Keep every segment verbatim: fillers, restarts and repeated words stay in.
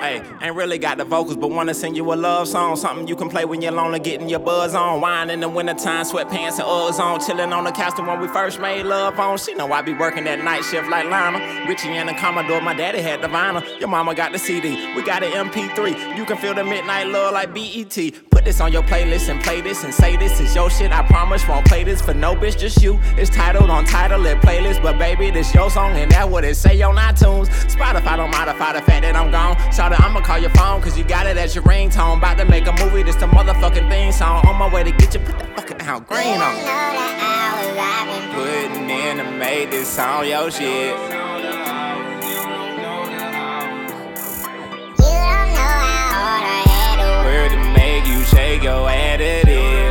Hey, ain't really got the vocals, but wanna sing you a love song. Something you can play when you're lonely, getting your buzz on. Wine in the wintertime, sweatpants and Uggs on. Chillin' on the couch, the one we first made love on. She know I be working that night shift like Lionel Richie and the Commodore, my daddy had the vinyl. Your mama got the C D, we got an M P three. You can feel the midnight love like B E T. Put this on your playlist and play this and say this is your shit. I promise won't play this for no bitch, just you. It's titled on title and playlist, but baby, this your song and that's what it say on iTunes. Spotify don't modify the fact that I'm gone. Shawty, I'ma call your phone, cause you got it as your ringtone. About to make a movie, this the motherfucking theme song. On my way to get you, put that fucking Al Green on. Putting in to make this song your shit. Word to make you shake your head, it is.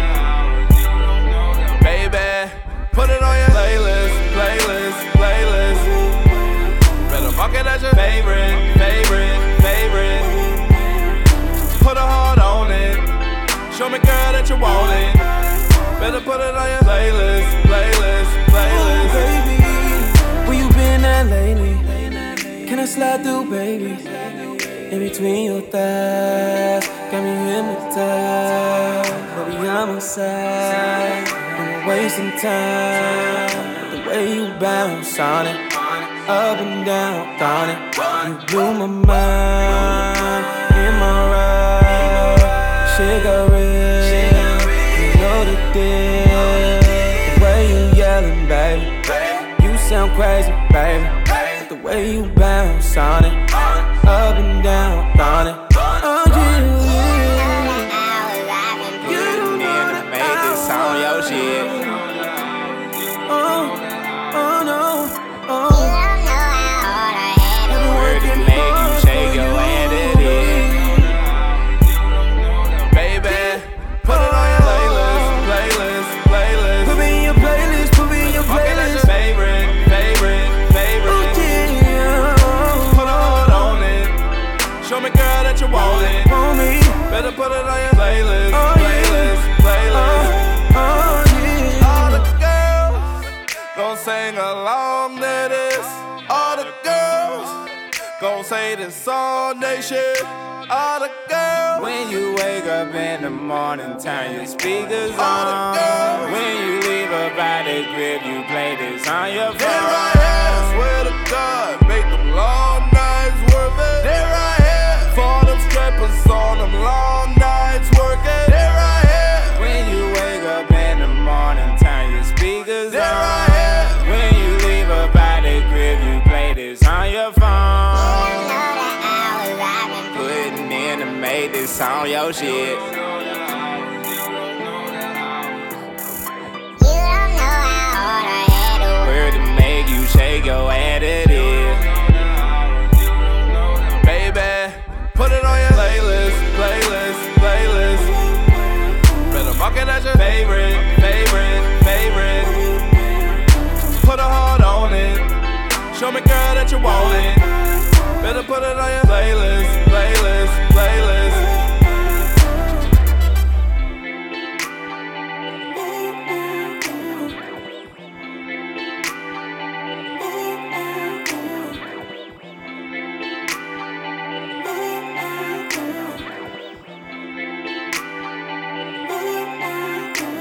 Baby, put it on your playlist, playlist, playlist. Better mark it as your favorite, favorite, favorite. Put a heart on it. Show me, girl, that you want it. Better put it on your playlist, playlist, playlist. Oh, baby, where you been at lately? Can I slide through, baby? In between your thighs, got me hypnotized. Baby, I'm inside, I'm wasting time. The way you bounce on it, up and down on it, you blew my mind. In my ride, shit got real. You know the deal. The way you yelling, baby, you sound crazy, baby. The way you bounce on it, up and down on it. Oh, yeah, yeah. Putting in to make this song your shit. Oh, oh no, oh. Word to make you shake your head, it is. Baby, put it on your playlist, playlist, playlist. Put me in your playlist, put me in your Okay, that's your playlist. favorite, favorite, favorite. Oh, yeah. Put a heart on it. Show me, girl, that you want it. Want me? Better put it on your playlist, Oh, playlist, yeah. playlist. Oh, oh, yeah. All the girls gon' sing along to this. All the girls gon' say this song they shit. All the girls. When you wake up in the morning, turn your speakers on. All the girls. When you leave about the crib, you play this on your phone. There I am, swear to God, make them long nights worth it. There I am, for them strippers on them long nights working. There I am, when you wake up in the morning, turn your speakers there on. There I am, when you leave about the crib, you play this on your phone. Putting in to make this song your shit. Word to make you shake your head, it is. Baby, put it on your playlist, playlist, playlist. Better mark it as your favorite, favorite, favorite. Put a heart on it. Show me, girl, that you want it. Better put it on your playlist, playlist, playlist.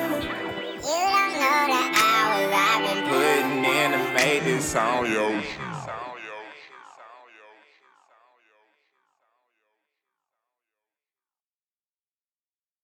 Putting in to make this song your shit.